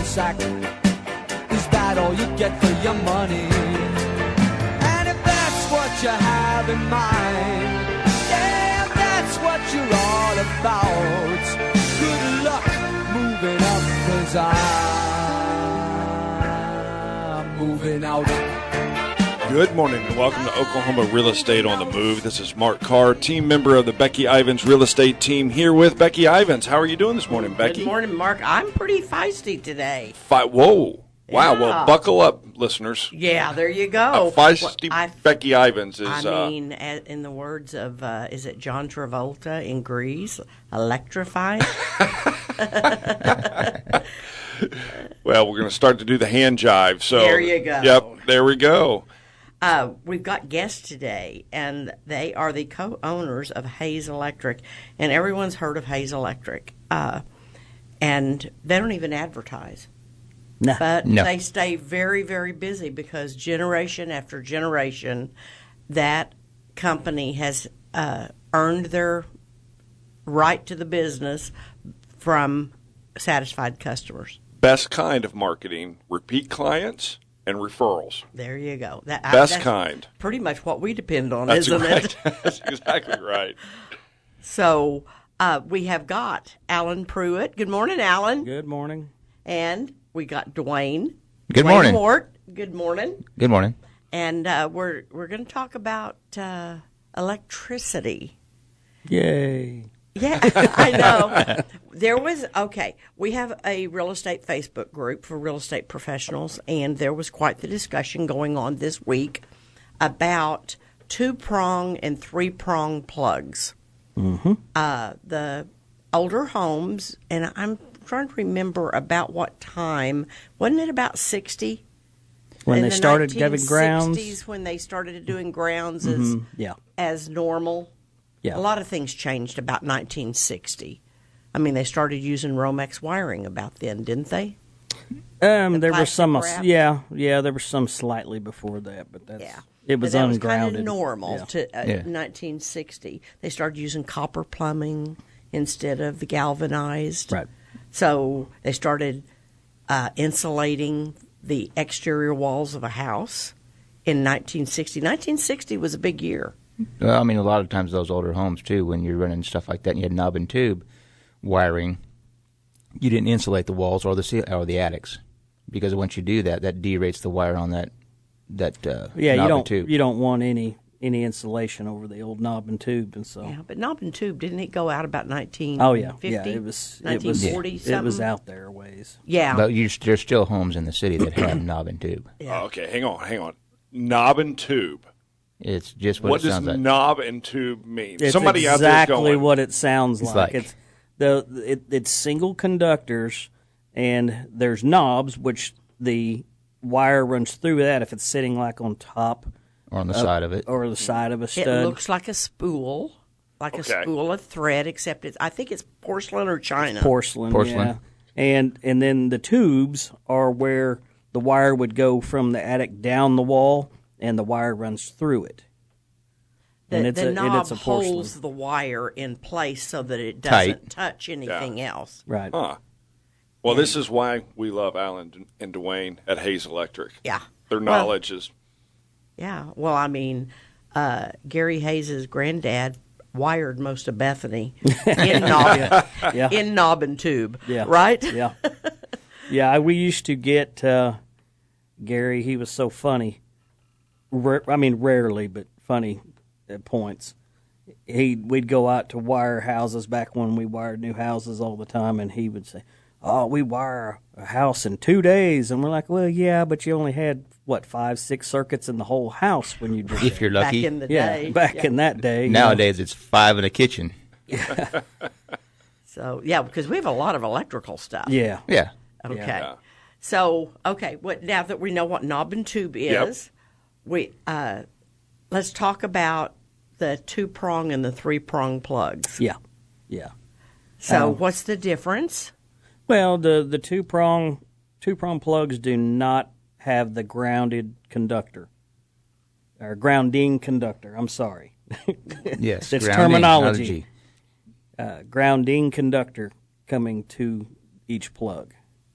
sack. Is that all you get for your money? And if that's what you have in mind, yeah, if that's what you're all about, good luck moving up, 'cause I'm moving out. Good morning and welcome to Oklahoma Real Estate on the Move. This is Mark Carr, team member of the Becky Ivins Real Estate team, here with Becky Ivins. How are you doing this morning, Becky? Good morning, Mark. I'm pretty feisty today. Whoa. Wow. Yeah. Well, buckle up, listeners. Yeah, there you go. Feisty Becky Ivins is... I mean, in the words of, is it John Travolta in Grease, electrified? Well, we're going to start to do the hand jive. So There you go. Yep, there we go. We've got guests today, and they are the co-owners of Hayes Electric, and everyone's heard of Hayes Electric. And they don't even advertise. No. But they stay very, very busy because generation after generation, that company has earned their right to the business from satisfied customers. Best kind of marketing, repeat clients and referrals. There you go. That's kind. Pretty much what we depend on, That's isn't right. it? That's exactly right. So we have got Alan Pruitt. Good morning, Alan. Good morning. And we got Dwayne. Good Dwayne morning. Mort. Good morning. Good morning. And we're going to talk about electricity. Yay. Yeah, I know. We have a real estate Facebook group for real estate professionals, and there was quite the discussion going on this week about two-prong and three-prong plugs. Mm-hmm. The older homes, and I'm trying to remember about what time. Wasn't it about 60? When they started giving grounds? 1960s, when they started doing grounds as normal. Yeah. A lot of things changed about 1960. I mean, they started using Romex wiring about then, didn't they? There were some, wrap? there were some slightly before that, but it was but that ungrounded. was kind of normal to Yeah. 1960. They started using copper plumbing instead of the galvanized. Right. So they started insulating the exterior walls of a house in 1960. 1960 was a big year. Well, I mean, a lot of times those older homes, too, when you're running stuff like that and you had knob and tube wiring, you didn't insulate the walls or the attics. Because once you do that, that derates the wire on that knob and tube. You don't want any insulation over the old knob and tube, and so. Yeah, but knob and tube, didn't it go out about 1950? Oh yeah, it was 1940 something? It was out there a ways. Yeah. But there's still homes in the city that have knob and tube. Yeah. Oh, okay, hang on. Knob and tube. It's just What it does sounds like. knob and tube mean? It's Somebody exactly out there going, what it sounds like. like- It's single conductors, and there's knobs, which the wire runs through that if it's sitting like on top or on the side of it. or the side of a stud. It looks like a spool, a Okay. spool of thread, except I think it's porcelain or china. Porcelain. Porcelain. Yeah. And then the tubes are where the wire would go from the attic down the wall, and the wire runs through it. And The knob it's a porcelain. holds the wire in place so that it doesn't touch anything else. Right. Huh. Well, this is why we love Alan and Dwayne at Hayes Electric. Yeah. Their knowledge is... Yeah. Well, I mean, Gary Hayes' granddad wired most of Bethany in knob and tube. Yeah. Right? Yeah. Yeah, we used to get Gary. He was so funny. Rarely, but funny at points. We'd go out to wire houses back when we wired new houses all the time, and he would say, "Oh, we wire a house in 2 days," and we're like, "Well, yeah, but you only had 5, 6 circuits in the whole house when you did If that." you're lucky. Back in the day. in that day. Nowadays, it's 5 in a kitchen. So, yeah, because we have a lot of electrical stuff. Yeah. Yeah. Okay. Yeah. So, now that we know what knob and tube is, let's talk about the two-prong and the three-prong plugs. Yeah. Yeah. So, what's the difference? Well, the two-prong plugs do not have the grounded conductor. Or grounding conductor, I'm sorry. Yes. It's grounding, terminology. not a G. Grounding conductor coming to each plug.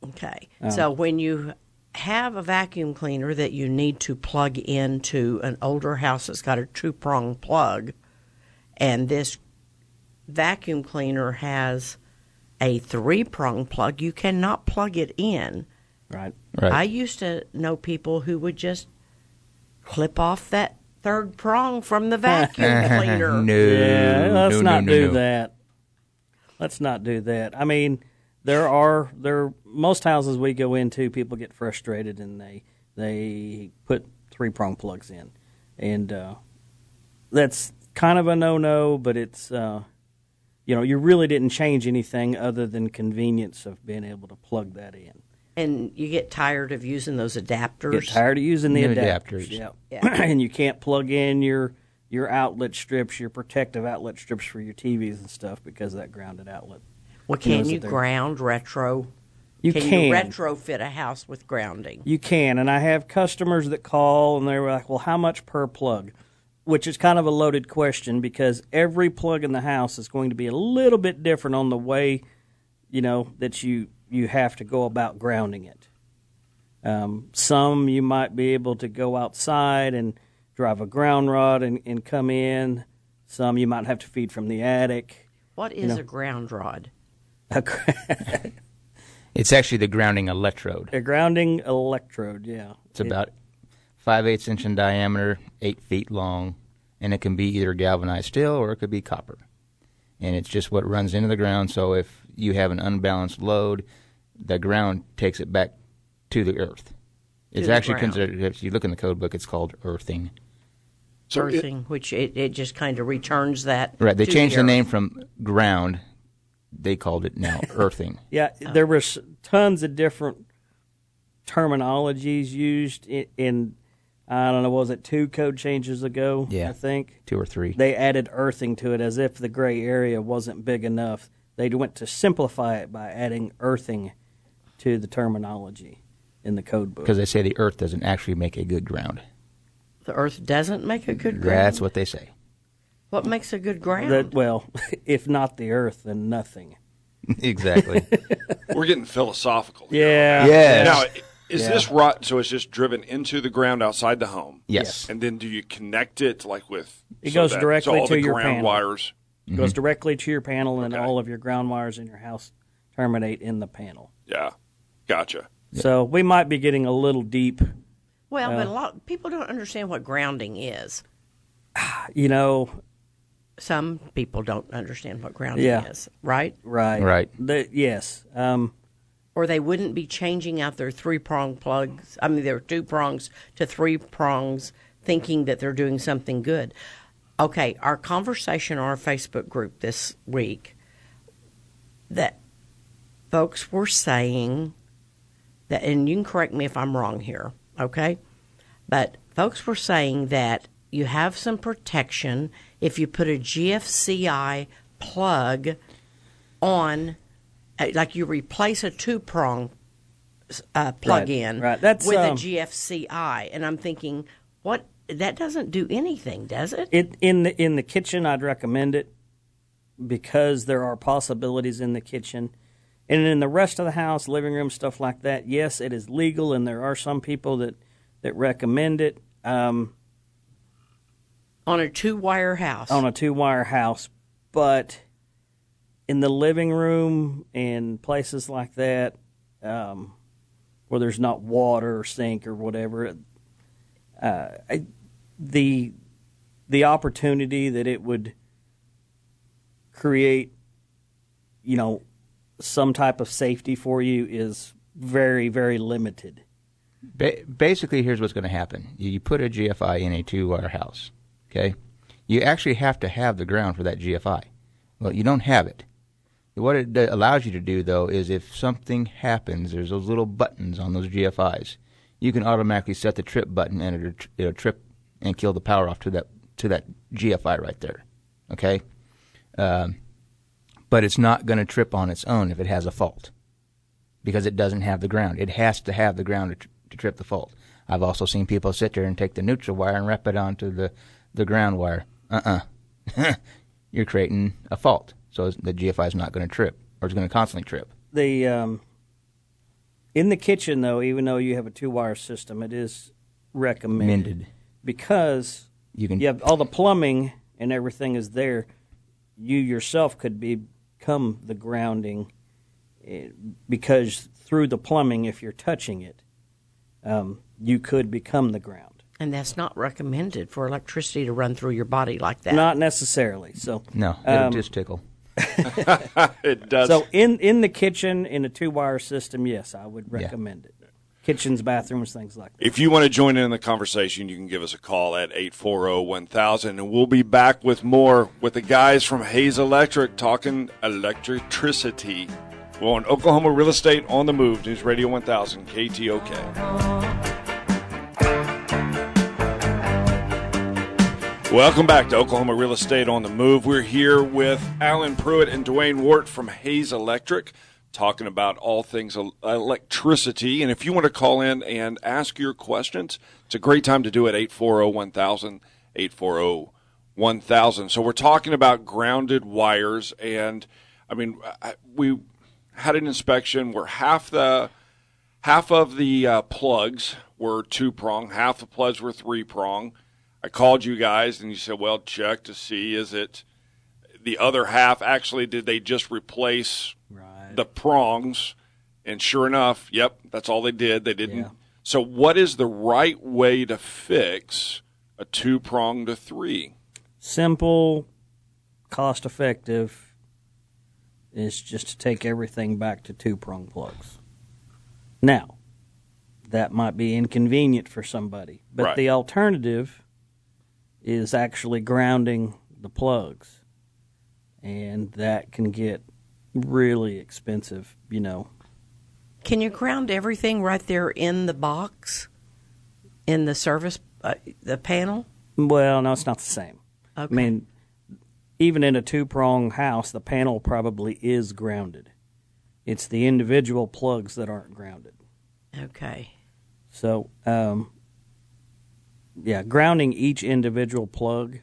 Okay. So when you have a vacuum cleaner that you need to plug into an older house that's got a 2-prong plug, and this vacuum cleaner has a 3-prong plug, you cannot plug it in. Right. I used to know people who would just clip off that 3rd prong from the vacuum cleaner. Yeah, let's not do no. that. Let's not do that. I mean, most houses we go into, people get frustrated and they put 3-prong plugs in, and that's kind of a no-no. But it's you really didn't change anything other than convenience of being able to plug that in. And you get tired of using those adapters. Get tired of using the New adapters. adapters. Yeah. And you can't plug in your outlet strips, your protective outlet strips for your TVs and stuff because of that grounded outlet. Well, can Knows you that they're- ground retro? You Can you retrofit a house with grounding? You can, and I have customers that call and they're like, well, how much per plug? Which is kind of a loaded question because every plug in the house is going to be a little bit different on the way, that you have to go about grounding it. Some you might be able to go outside and drive a ground rod and come in. Some you might have to feed from the attic. What is a ground rod? It's actually the grounding electrode. A grounding electrode, yeah. It's about 5/8 inch in diameter, 8 feet long, and it can be either galvanized steel or it could be copper. And it's just what runs into the ground, so if you have an unbalanced load, the ground takes it back to the earth. It's the actually ground. considered, if you look in the code book, it's called earthing. Earthing, which it just kind of returns that. Right, they to changed the earth. name from ground. They called it now earthing. Yeah, there was tons of different terminologies used in I don't know, was it 2 code changes ago? Yeah. I think 2 or 3. they added earthing to it as if the gray area wasn't big enough. They went to simplify it by adding earthing to the terminology in the code book. Because they say the earth doesn't actually make a good ground. The earth doesn't make a good ground. That's what they say. What makes a good ground? If not the earth, then nothing. Exactly. We're getting philosophical here. Yeah. Yes. Now, is this rod, so it's just driven into the ground outside the home? Yes. And then do you connect it with... It goes directly all to the your ground panel. wires? It goes directly to your panel, and Okay. all of your ground wires in your house terminate in the panel. Yeah. Gotcha. So we might be getting a little deep. Well, but a lot of people don't understand what grounding is. Some people don't understand what grounding is, right? Right. Right. Yes. Or they wouldn't be changing out their 3-prong plugs. I mean, their 2 prongs to 3 prongs, thinking that they're doing something good. Okay, our conversation on our Facebook group this week, that folks were saying that, and you can correct me if I'm wrong here, okay? But folks were saying that you have some protection if you put a GFCI plug on, like you replace a 2-prong plug-in right. That's, with a GFCI. And I'm thinking, what? That doesn't do anything, does it? In the kitchen, I'd recommend it because there are possibilities in the kitchen. And in the rest of the house, living room, stuff like that, yes, it is legal, and there are some people that recommend it. On a 2-wire house. On a 2-wire house, but in the living room and places like that, where there's not water or sink or whatever, the opportunity that it would create, some type of safety for you is very, very limited. Basically, here's what's going to happen. You put a GFI in a 2-wire house, okay? You actually have to have the ground for that GFI. Well, you don't have it. What it allows you to do, though, is if something happens, there's those little buttons on those GFIs. You can automatically set the trip button, and it'll trip and kill the power off to that GFI right there, okay? But it's not going to trip on its own if it has a fault because it doesn't have the ground. It has to have the ground to trip the fault. I've also seen people sit there and take the neutral wire and wrap it onto the ground wire. You're creating a fault. So the GFI is not going to trip, or it's going to constantly trip. In the kitchen, though, even though you have a 2-wire system, it is recommended because you have all the plumbing and everything is there. You yourself could become the grounding because through the plumbing, if you're touching it, you could become the ground. And that's not recommended for electricity to run through your body like that. Not necessarily. So No, it'll just tickle. It does. So in the kitchen, in a 2-wire system, yes, I would recommend it. Kitchens, bathrooms, things like that. If you want to join in the conversation, you can give us a call at 840-1000, and we'll be back with more with the guys from Hayes Electric talking electricity. Well, on Oklahoma Real Estate on the Move, News Radio 1000, KTOK. Welcome back to Oklahoma Real Estate on the Move. We're here with Alan Pruitt and Dwayne Wart from Hayes Electric, talking about all things electricity. And if you want to call in and ask your questions, it's a great time to do it, 840-1000, 840-1000. So we're talking about grounded wires. And, I mean, we had an inspection where half of the plugs were 2-prong, half the plugs were 3-prong. I called you guys, and you said, well, check to see, is it the other half? Actually, did they just replace the prongs? And sure enough, yep, that's all they did. They didn't. Yeah. So what is the right way to fix a 2-prong to 3? Simple, cost-effective is just to take everything back to 2-prong plugs. Now, that might be inconvenient for somebody, but the alternative is actually grounding the plugs, and that can get really expensive, you know. Can you ground everything right there in the box, in the service, the panel? Well, no, it's not the same. Okay. I mean, even in a 2-prong house, the panel probably is grounded. It's the individual plugs that aren't grounded. Okay. So, grounding each individual plug.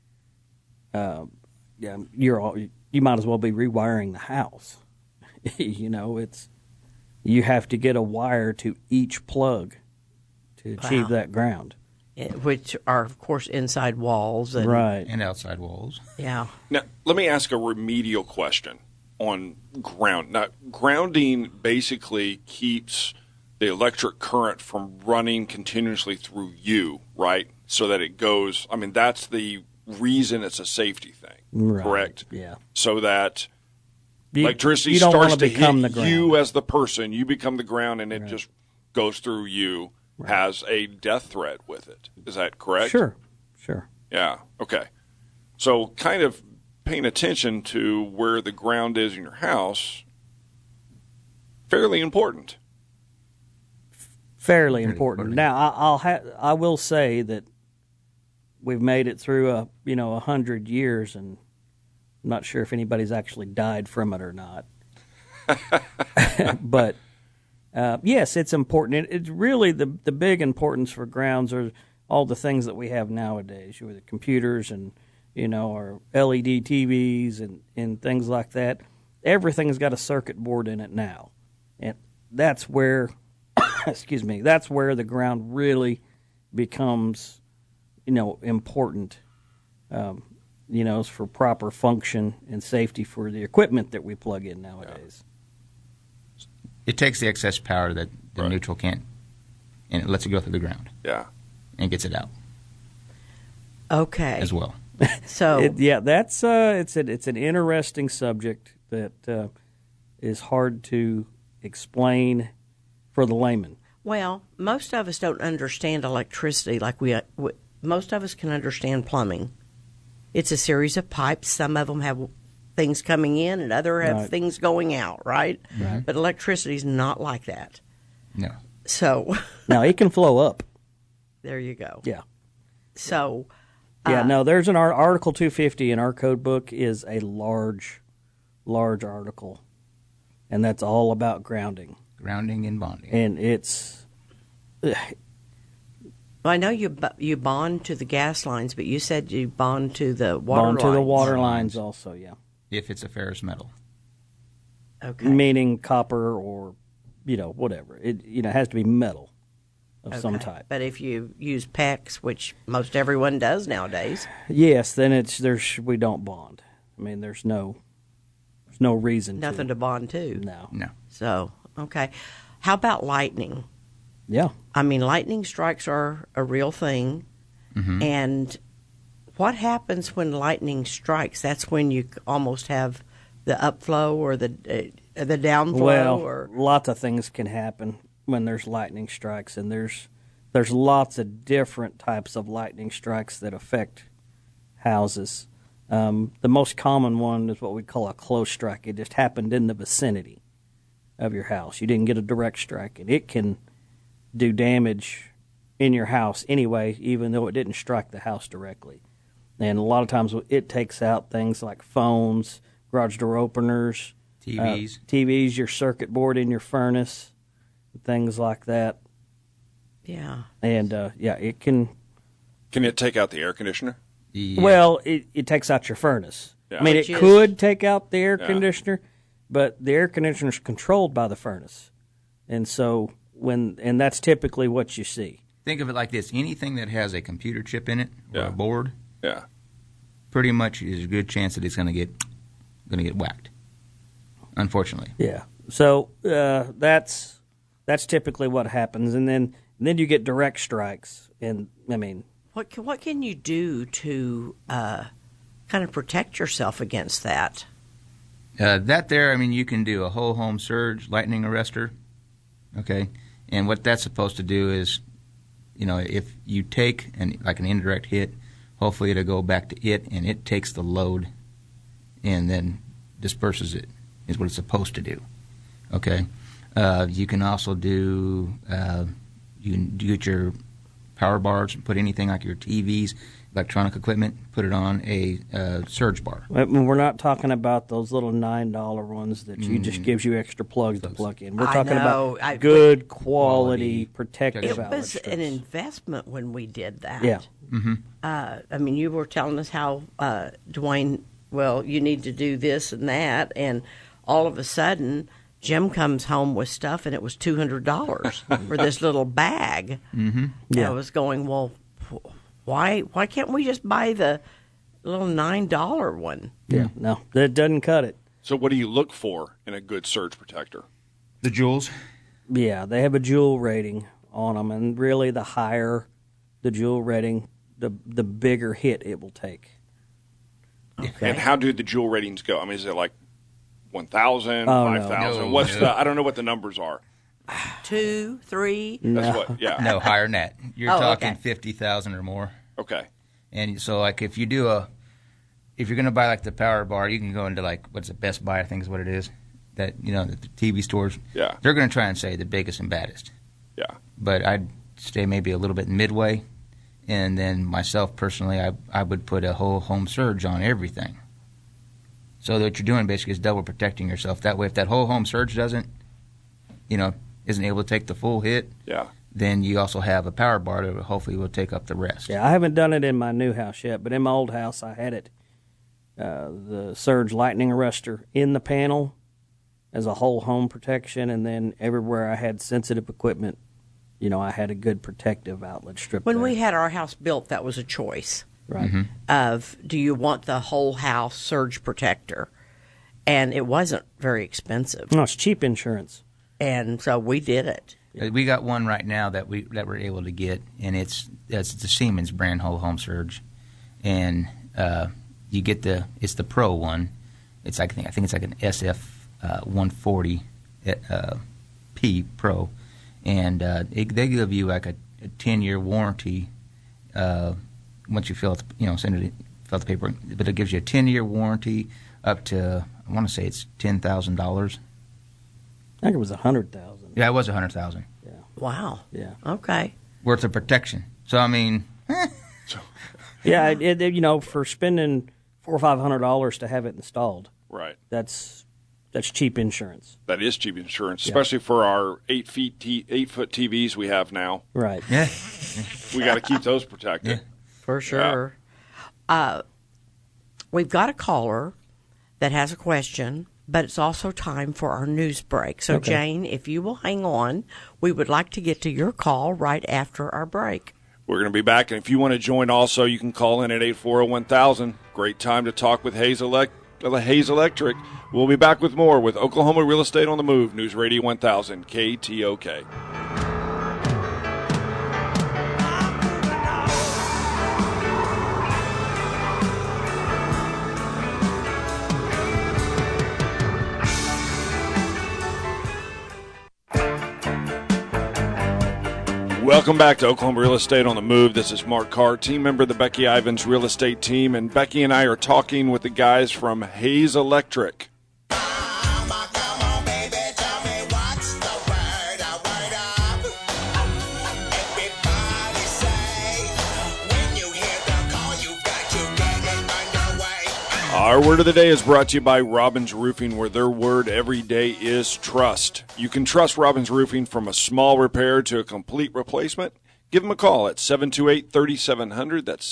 You might as well be rewiring the house. You know, you have to get a wire to each plug to achieve that ground. Which are, of course, inside walls. And outside walls. Yeah. Now, let me ask a remedial question on ground. Now, grounding basically keeps the electric current from running continuously through you, right? So that it goes, I mean, that's the reason it's a safety thing, correct? Yeah. So that electricity starts to hit you as the person. You become the ground, and it just goes through you, has a death threat with it. Is that correct? Sure. Yeah, okay. So kind of paying attention to where the ground is in your house, fairly important. Fairly important. Now, I will say that we've made it through 100 years, and I'm not sure if anybody's actually died from it or not. But yes, it's important. It's really the big importance for grounds are all the things that we have nowadays, with the computers and our LED TVs and things like that. Everything's got a circuit board in it now, and that's where. That's where the ground really becomes, important, for proper function and safety for the equipment that we plug in nowadays. It takes the excess power that the neutral can't, and it lets it go through the ground. Yeah. And gets it out. Okay. As well. So that's it's an interesting subject that is hard to explain for the layman. Well, most of us don't understand electricity like most of us can understand plumbing. It's a series of pipes. Some of them have things coming in and others have things going out, right? But electricity is not like that. No. So now it can flow up. There you go. Yeah. So there's an Article 250 in our code book is a large article, and that's all about grounding. Grounding and bonding. And it's... Well, I know you bond to the gas lines, but you said you bond to the water lines. Bond to the water lines also, yeah. If it's a ferrous metal. Okay. Meaning copper or whatever. It has to be metal of some Okay. type. But if you use PEX, which most everyone does nowadays, Yes, then we don't bond. I mean, there's no reason nothing to bond to. No. So, okay. How about lightning? Yeah. I mean, lightning strikes are a real thing. And what happens when lightning strikes? That's when you almost have the upflow or the downflow. Well, or lots of things can happen when there's lightning strikes, and there's lots of different types of lightning strikes that affect houses. The most common one is what we call a close strike. It just happened in the vicinity of your house. You didn't get a direct strike, and it can do damage in your house anyway, even though it didn't strike the house directly. And a lot of times it takes out things like phones, garage door openers, TVs, your circuit board in your furnace, things like that. yeah. And it can. Can it take out the air conditioner? Yeah. Well, it takes out your furnace. Yeah. I mean, Which it is- could take out the air Yeah. conditioner, but the air conditioner is controlled by the furnace, and so and that's typically what you see. Think of it like this: anything that has a computer chip in it or Yeah. a board, Yeah. pretty much is a good chance that it's going to get whacked. Unfortunately. Yeah. So that's typically what happens, and then you get direct strikes, and I mean, What can you do to kind of protect yourself against that? You can do a whole home surge lightning arrestor. Okay, and what that's supposed to do is, if you take an indirect hit, hopefully it'll go back to it, and it takes the load, and then disperses it. Is what it's supposed to do. Okay, you can also do you can get your power bars, put anything like your TVs, electronic equipment, put it on a surge bar. I mean, we're not talking about those little $9 ones that you just gives you extra plugs to plug in. We're I talking know. about good quality Quality protective It outlet was strips. an investment when we did that. Yeah. I mean, you were telling us how, Dwayne, well, you need to do this and that, and all of a sudden, Jim comes home with stuff, and it was $200 for this little bag. Mm-hmm. Yeah. I was going, well, why can't we just buy the little $9 one? Yeah, no, that doesn't cut it. So what do you look for in a good surge protector? The jewels. Yeah, they have a jewel rating on them, and really the higher the jewel rating, the bigger hit it will take. Okay. And how do the jewel ratings go? I mean, is it like 1,000, Oh, no. 5,000? No, What's no. I don't know what the numbers are. 2, 3. That's what. Yeah. No, higher than that. You're Oh, talking okay. 50,000 or more. Okay. And so, like, if you're going to buy like the power bar, you can go into like what's the Best Buy, I think is what it is. That the TV stores. Yeah. They're going to try and say the biggest and baddest. Yeah. But I'd stay maybe a little bit midway, and then myself personally, I would put a whole home surge on everything. So what you're doing basically is double protecting yourself. That way, if that whole home surge isn't able to take the full hit, Yeah. then you also have a power bar that hopefully will take up the rest. Yeah, I haven't done it in my new house yet, but in my old house, I had it, the surge lightning arrestor in the panel as a whole home protection, and then everywhere I had sensitive equipment, I had a good protective outlet strip When there. we had our house built, that was a choice Right. of, do you want the whole house surge protector? And it wasn't very expensive. No, it's cheap insurance. And so we did it. We got one right now that we're able to get, and it's the Siemens brand whole home surge, and you get it's the Pro one. It's like I think it's like an SF 140 P Pro, and they give you like a 10-year warranty once you fill out the paper, but it gives you a 10-year warranty up to, I want to say it's $10,000. I think it was 100,000. Yeah, it was 100,000 Wow. Yeah. Okay. worth of protection. So I mean, Yeah, for spending $400 or $500 to have it installed, Right. that's cheap insurance. That is cheap insurance, especially for our 8-foot TVs we have now. Right. yeah, We got to keep those protected. For sure. We've got a caller that has a question, but it's also time for our news break. So, Okay. Jane, if you will hang on, we would like to get to your call right after our break. We're going to be back, and if you want to join also, you can call in at 840-1000. Great time to talk with Hayes Electric. We'll be back with more with Oklahoma Real Estate on the Move, News Radio 1000, KTOK. Welcome back to Oklahoma Real Estate on the Move. This is Mark Carr, team member of the Becky Ivins Real Estate team, and Becky and I are talking with the guys from Hayes Electric. Our word of the day is brought to you by Robbins Roofing, where their word every day is trust. You can trust Robbins Roofing from a small repair to a complete replacement. Give them a call at 728-3700. That's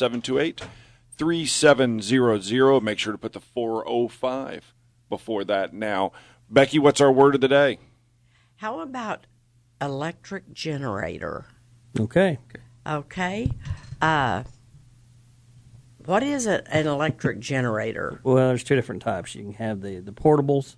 728-3700. Make sure to put the 405 before that now. Becky, what's our word of the day? How about electric generator? Okay. Okay. What is an electric generator? Well, there's two different types. You can have the portables,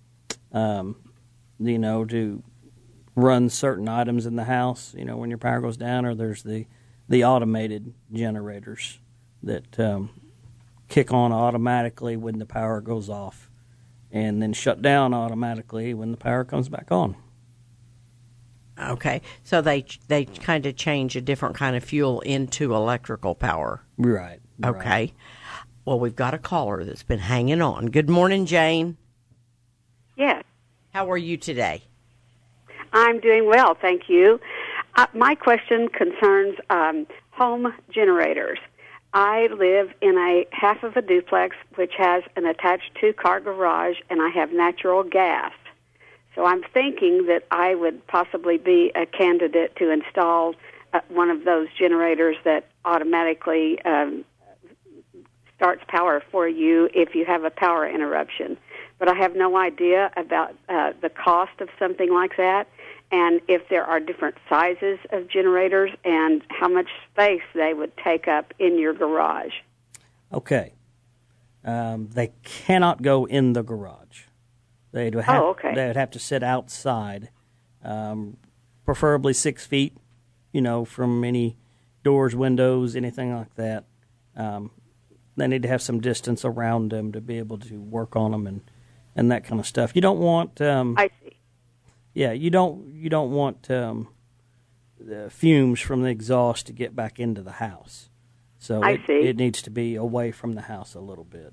to run certain items in the house, when your power goes down, or there's the automated generators that kick on automatically when the power goes off and then shut down automatically when the power comes back on. Okay, so they kind of change a different kind of fuel into electrical power. Right. Okay. Well, we've got a caller that's been hanging on. Good morning, Jane. Yes, How are you today? I'm doing well, thank you. My question concerns home generators. I live in a half of a duplex which has an attached two-car garage, and I have natural gas. So I'm thinking that I would possibly be a candidate to install one of those generators that automatically starts power for you if you have a power interruption. But I have no idea about the cost of something like that, and if there are different sizes of generators and how much space they would take up in your garage. Okay. They cannot go in the garage. They'd have, They would have to sit outside, preferably 6 feet, from any doors, windows, anything like that. They need to have some distance around them to be able to work on them and that kind of stuff. You don't want. I see. Yeah, you don't want the fumes from the exhaust to get back into the house. So it needs to be away from the house a little bit.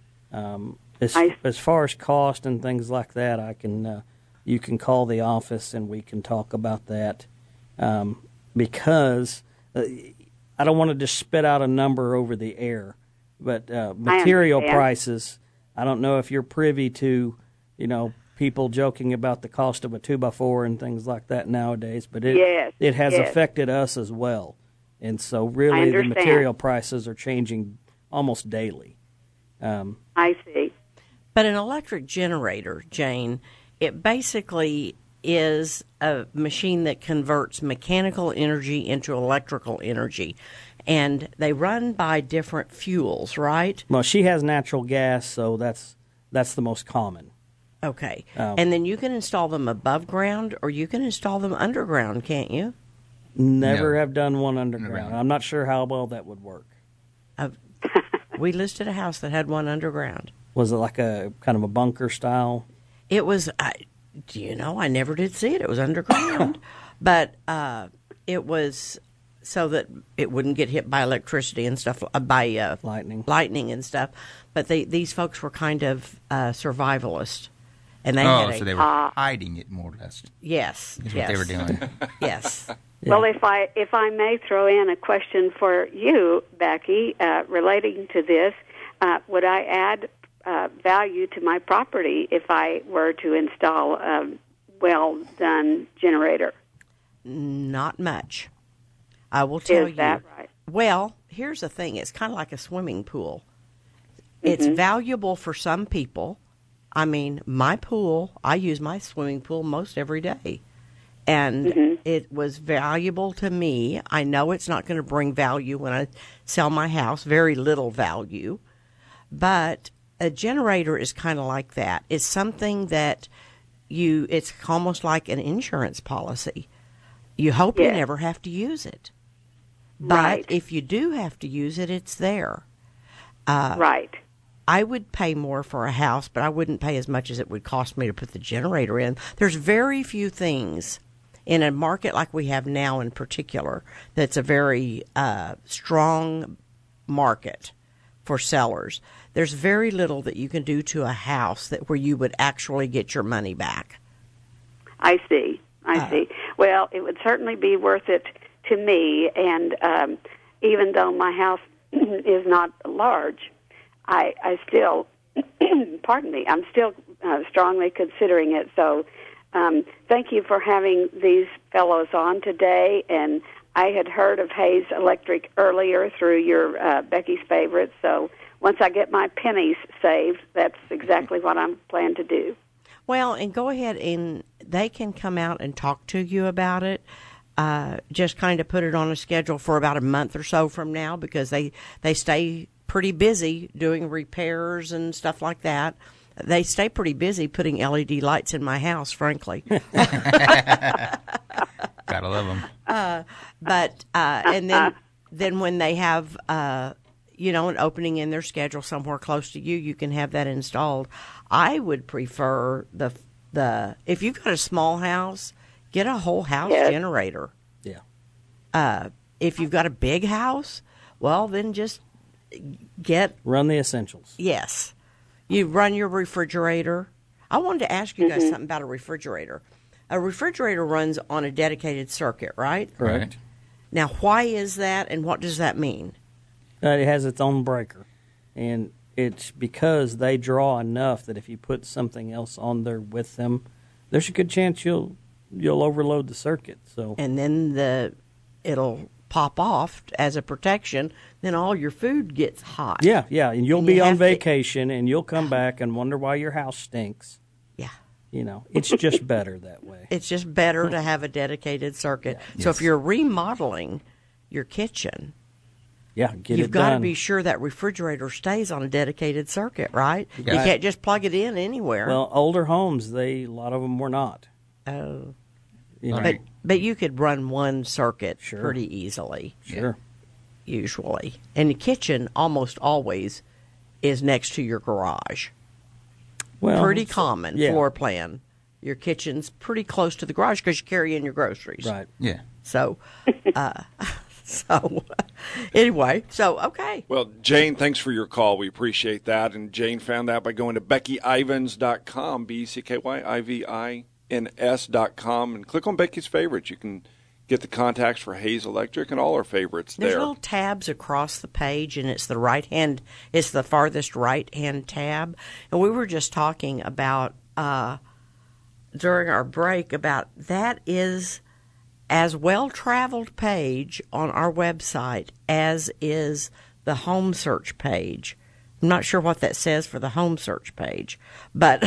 As far as cost and things like that, you can call the office and we can talk about that. Because I don't want to just spit out a number over the air, but material prices. I don't know if you're privy to, people joking about the cost of a 2x4 and things like that nowadays, but it has affected us as well. And so really the material prices are changing almost daily. I see. But an electric generator, Jane, it basically is a machine that converts mechanical energy into electrical energy. And they run by different fuels, right? Well, she has natural gas, so that's the most common. Okay. And then you can install them above ground or you can install them underground, can't you? Never have done one underground. I'm not sure how well that would work. We listed a house that had one underground. Was it like a kind of a bunker style? It was, I never did see it. It was underground. But it was so that it wouldn't get hit by electricity and stuff, by lightning and stuff. But these folks were kind of survivalist. And they they were hiding it more or less. Yes. Is what they were doing. Yes. Yeah. Well, if I may throw in a question for you, Becky, relating to this, would I add value to my property if I were to install a well-done generator? Not much. I will tell you. Is that right? Well, here's the thing. It's kind of like a swimming pool. It's valuable for some people, I mean, my pool, I use my swimming pool most every day. And it was valuable to me. I know it's not going to bring value when I sell my house, very little value. But a generator is kind of like that. It's something that it's almost like an insurance policy. You hope you never have to use it. But if you do have to use it, it's there. Right. I would pay more for a house, but I wouldn't pay as much as it would cost me to put the generator in. There's very few things in a market like we have now in particular that's a very strong market for sellers. There's very little that you can do to a house where you would actually get your money back. I see. Well, it would certainly be worth it to me, and even though my house is not large, I still, pardon me, I'm still strongly considering it. So thank you for having these fellows on today. And I had heard of Hayes Electric earlier through your Becky's Favorites. So once I get my pennies saved, that's exactly what I'm planning to do. Well, and go ahead and they can come out and talk to you about it. Just kind of put it on a schedule for about a month or so from now, because they stay pretty busy doing repairs and stuff like that. They stay pretty busy putting LED lights in my house, frankly. Gotta love them. But and then when they have an opening in their schedule somewhere close to you, you can have that installed. I would prefer the if you've got a small house, get a whole house generator. Yeah. If you've got a big house, well, then just run the essentials. Yes. You run your refrigerator. I wanted to ask you guys something about a refrigerator. A refrigerator runs on a dedicated circuit, right? Correct. Now, why is that, and what does that mean? It has its own breaker, and it's because they draw enough that if you put something else on there with them, there's a good chance you'll overload the circuit. So, and then it'll pop off as a protection. Then all your food gets hot. Yeah, and you'll be on vacation, and you'll come back and wonder why your house stinks. Yeah. It's just better that way. It's just better to have a dedicated circuit. Yeah. So if you're remodeling your kitchen, you've got to be sure that refrigerator stays on a dedicated circuit, right? You can't just plug it in anywhere. Well, older homes, a lot of them were not. Oh. But you could run one circuit pretty easily. Sure. Usually. And the kitchen almost always is next to your garage. Well, pretty common floor plan. Your kitchen's pretty close to the garage because you carry in your groceries. Right. Yeah. So, anyway, okay. Well, Jane, thanks for your call. We appreciate that. And Jane found that by going to BeckyIvins.com, BeckyIvins.com, and click on Becky's Favorites. You can get the contacts for Hayes Electric and all our favorites there. There's little tabs across the page, and it's the farthest right-hand tab. And we were just talking about, during our break, about that is as well-traveled page on our website as is the home search page. I'm not sure what that says for the home search page, but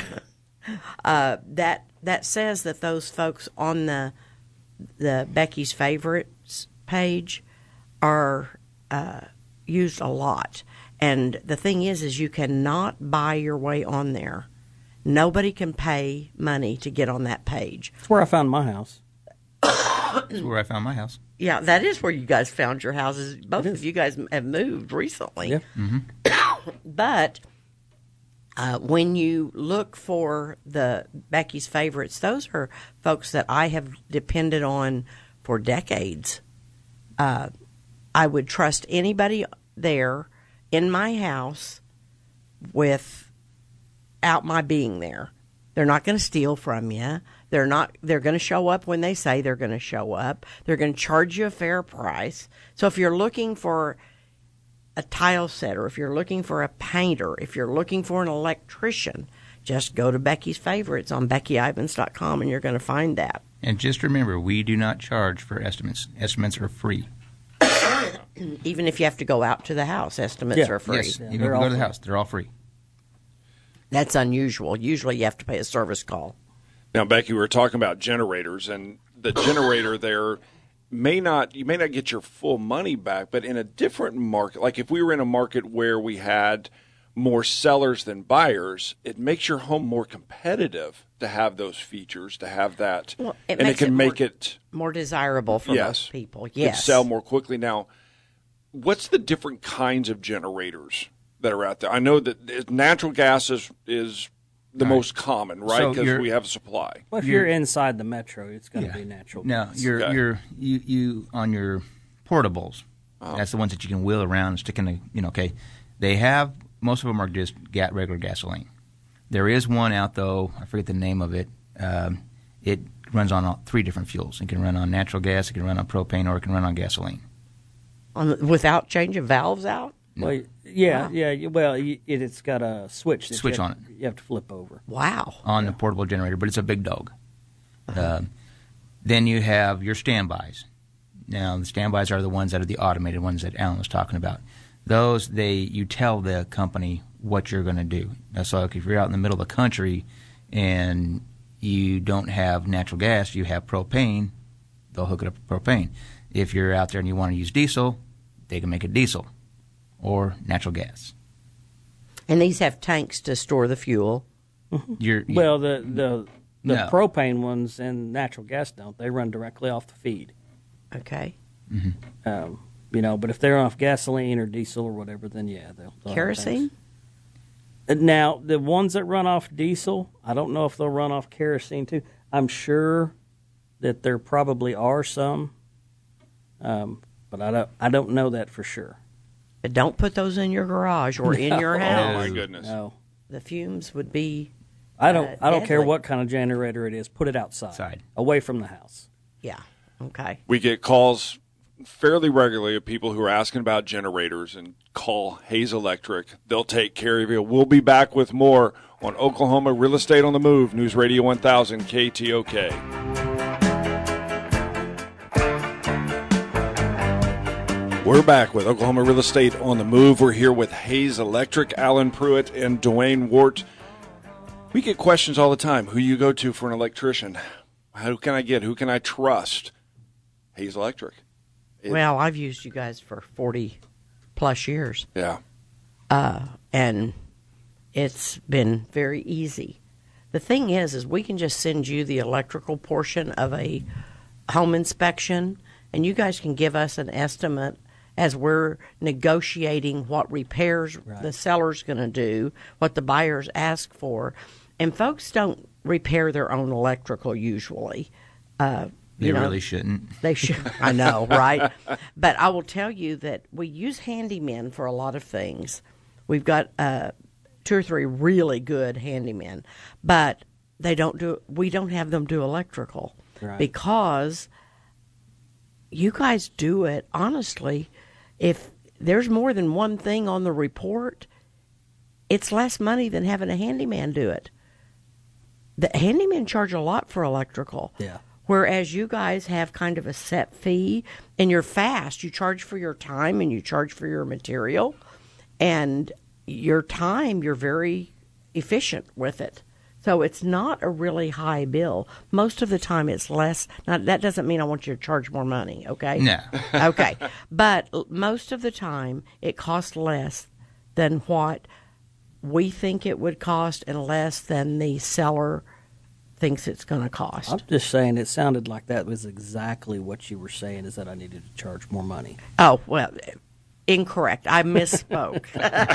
that says that those folks on the Becky's Favorites page are used a lot. And the thing is you cannot buy your way on there. Nobody can pay money to get on that page. That's where I found my house. That's where I found my house. Yeah, that is where you guys found your houses. Both of you guys have moved recently. Yeah. Mm-hmm. But when you look for the Becky's Favorites, those are folks that I have depended on for decades. I would trust anybody there in my house without my being there. They're not going to steal from you. They're going to show up when they say they're going to show up. They're going to charge you a fair price. So if you're looking for a tile setter, if you're looking for a painter, if you're looking for an electrician, just go to Becky's Favorites on BeckyIvins.com and you're going to find that. And just remember, we do not charge for estimates. Estimates are free. Even if you have to go out to the house, estimates are free. Yes, even if you go to the house, they're all free. That's unusual. Usually you have to pay a service call. Now, Becky, we were talking about generators, and the generator there you may not get your full money back, but in a different market, like if we were in a market where we had more sellers than buyers, it makes your home more competitive to have those features, to have that, Well, and it can make it more desirable for most people. Yes, can sell more quickly. Now, what's the different kinds of generators that are out there? I know that natural gas is the most common, right? So Because we have a supply. Well, if you're inside the metro, it's going to be natural Now, gas. you on your portables. That's the ones that you can wheel around and stick in the, okay. They have, most of them are just regular gasoline. There is one out, though, I forget the name of it. It runs on 3 different fuels. It can run on natural gas, it can run on propane, or it can run on gasoline. Without changing valves out? No. Well, yeah. Well, it's got a switch. Switch on it. You have to flip over. Wow. On the portable generator, but it's a big dog. Then you have your standbys. Now, the standbys are the ones that are the automated ones that Alan was talking about. Those, you tell the company what you're going to do. So if you're out in the middle of the country and you don't have natural gas, you have propane, they'll hook it up with propane. If you're out there and you want to use diesel, they can make it diesel or natural gas. And these have tanks to store the fuel. Well, the propane ones and natural gas don't. They run directly off the feed. Okay. But if they're off gasoline or diesel or whatever, then they'll have Kerosene? tanks. Now, the ones that run off diesel, I don't know if they'll run off kerosene too. I'm sure that there probably are some, but I don't know that for sure. But don't put those in your garage or in your house. Oh my goodness! No, The fumes would be. I don't care deadly. what kind of generator it is. Put it outside, away from the house. Yeah. Okay. We get calls fairly regularly of people who are asking about generators, and call Hayes Electric. They'll take care of you. We'll be back with more on Oklahoma Real Estate on the Move, News Radio 1000 KTOK. We're back with Oklahoma Real Estate on the Move. We're here with Hayes Electric, Alan Pruitt, and Dwayne Wart. We get questions all the time. Who you go to for an electrician? Who can I trust? Hayes Electric. Well, I've used you guys for 40-plus years. Yeah. And it's been very easy. The thing is we can just send you the electrical portion of a home inspection, and you guys can give us an estimate as we're negotiating what repairs the seller's going to do, what the buyers ask for. And folks don't repair their own electrical usually. They really shouldn't. They should. I know, right? But I will tell you that we use handymen for a lot of things. We've got 2 or 3 really good handymen, but we don't have them do electrical because you guys do it honestly. If there's more than one thing on the report, it's less money than having a handyman do it. The handymen charge a lot for electrical. Yeah. Whereas you guys have kind of a set fee, and you're fast. You charge for your time and you charge for your material. And your time, you're very efficient with it. So it's not a really high bill. Most of the time it's less. Now, that doesn't mean I want you to charge more money, okay? No. Okay. But most of the time it costs less than what we think it would cost and less than the seller thinks it's going to cost. I'm just saying it sounded like that was exactly what you were saying, is that I needed to charge more money. Oh, well, incorrect. I misspoke.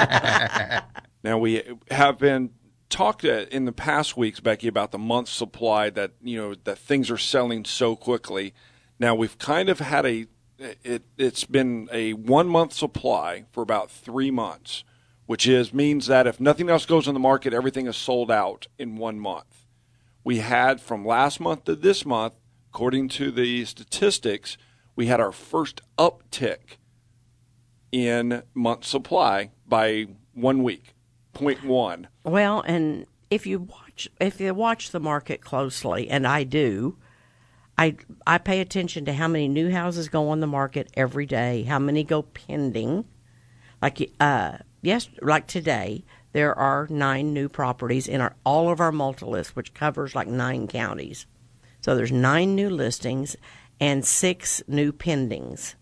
Now, we have been talked in the past weeks, Becky, about the month's supply that things are selling so quickly. Now, we've kind of had it's been a 1 month supply for about 3 months, which means that if nothing else goes on the market, everything is sold out in 1 month. We had from last month to this month, according to the statistics, we had our first uptick in month supply by 1 week, 0.1. Well, and if you watch the market closely, and I do, I pay attention to how many new houses go on the market every day, how many go pending. Like today, there are 9 new properties in all of our multi-list, which covers like 9 counties. So there's 9 new listings and 6 new pendings.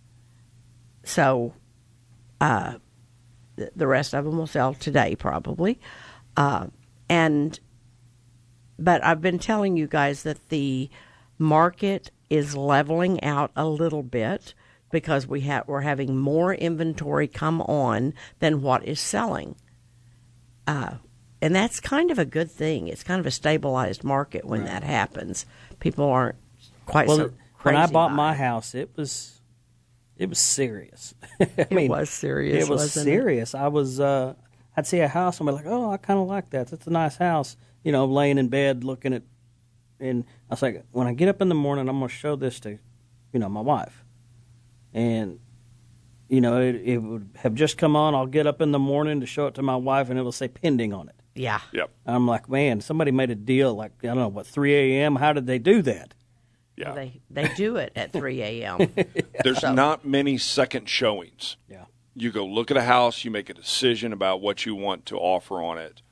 So the rest of them will sell today probably. But I've been telling you guys that the market is leveling out a little bit because we're having more inventory come on than what is selling. And that's kind of a good thing. It's kind of a stabilized market when that happens. People aren't quite so crazy. When I bought my house, it was serious. It was serious. It was serious. I'd see a house and be like, oh, I kind of like that. That's a nice house. Laying in bed looking at, and I was like, when I get up in the morning, I'm going to show this to, my wife. And, it would have just come on. I'll get up in the morning to show it to my wife, and it will say pending on it. Yeah. Yep. I'm like, man, somebody made a deal like, I don't know, 3 a.m.? How did they do that? Yeah. Well, they do it at 3 a.m. There's not many second showings. Yeah. You go look at a house, you make a decision about what you want to offer on it,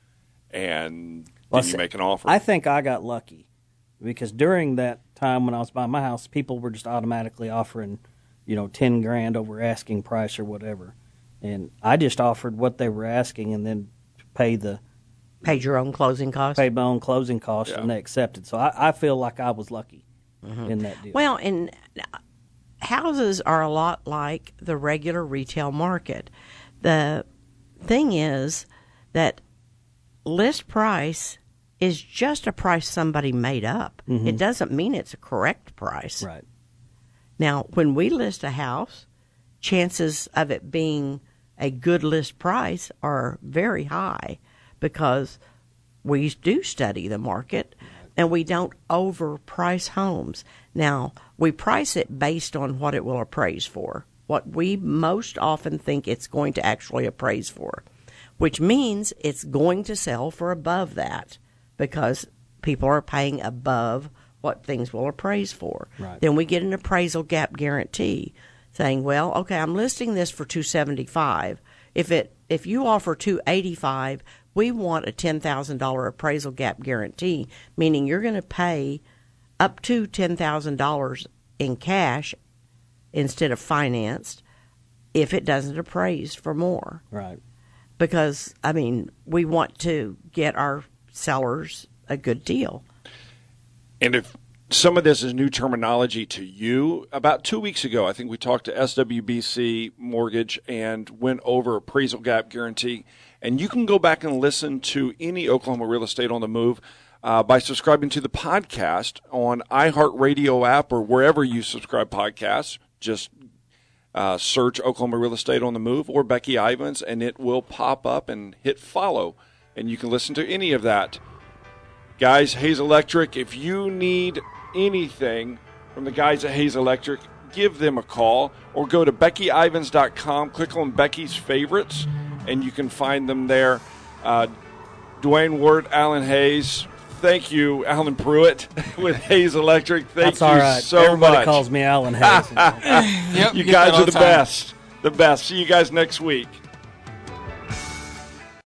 and then you make an offer. I think I got lucky because during that time when I was buying my house, people were just automatically offering, $10,000 over asking price or whatever. And I just offered what they were asking and then paid your own closing costs? Paid my own closing costs, and they accepted. So I feel like I was lucky in that deal. Well, and houses are a lot like the regular retail market. The thing is that list price is just a price somebody made up. It doesn't mean it's a correct price. Right. Now, when we list a house, chances of it being a good list price are very high because we do study the market and we don't overprice homes. Now, we price it based on what it will appraise for, what we most often think it's going to actually appraise for, which means it's going to sell for above that because people are paying above what things will appraise for. Right. Then we get an appraisal gap guarantee saying, well, okay, I'm listing this for $275. If you offer $285, we want a $10,000 appraisal gap guarantee, meaning you're going to pay up to $10,000 in cash instead of financed if it doesn't appraise for more. Right. Because, we want to get our sellers a good deal. And if some of this is new terminology to you, about 2 weeks ago, I think we talked to SWBC Mortgage and went over appraisal gap guarantee. And you can go back and listen to any Oklahoma Real Estate on the Move by subscribing to the podcast on iHeartRadio app or wherever you subscribe podcasts. Just search Oklahoma Real Estate on the Move or Becky Ivins, and it will pop up and hit follow. And you can listen to any of that. Guys, Hayes Electric, if you need anything from the guys at Hayes Electric, give them a call or go to BeckyIvins.com, click on Becky's Favorites, and you can find them there. Dwayne Ward, Alan Hayes, thank you, Alan Pruitt with Hayes Electric. Thank you so much. Everybody calls me Alan Hayes. You guys are the best. The best. See you guys next week.